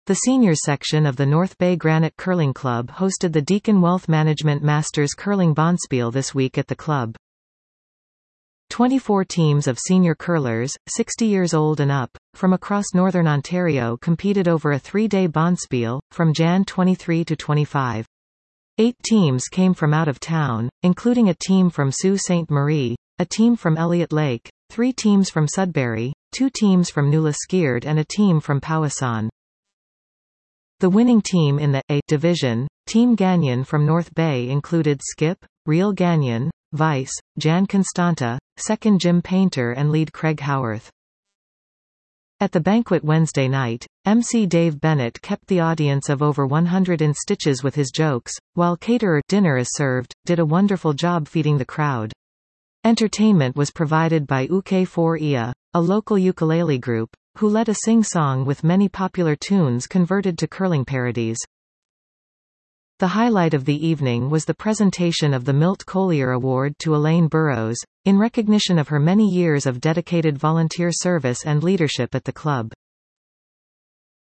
The seniors section of the North Bay Granite Curling Club hosted the Deakin Wealth Management Masters Curling Bonspiel this week at the club. 24 teams of senior curlers, 60 years old and up, from across northern Ontario competed over a 3-day bonspiel, from Jan 23 to 25. 8 teams came from out of town, including a team from Sault Ste. Marie, a team from Elliott Lake, 3 teams from Sudbury, 2 teams from New-Liskeard and a team from Powassan. The winning team in the A division, Team Gagnon from North Bay, included skip, Real Gagnon, vice, Jan Constanta, second Jim Painter and lead Craig Howarth. At the banquet Wednesday night, MC Dave Bennett kept the audience of over 100 in stitches with his jokes, while caterer Dinner is Served did a wonderful job feeding the crowd. Entertainment was provided by UK4IA, a local ukulele group, who led a sing-song with many popular tunes converted to curling parodies. The highlight of the evening was the presentation of the Milt Collier Award to Elaine Burrows, in recognition of her many years of dedicated volunteer service and leadership at the club.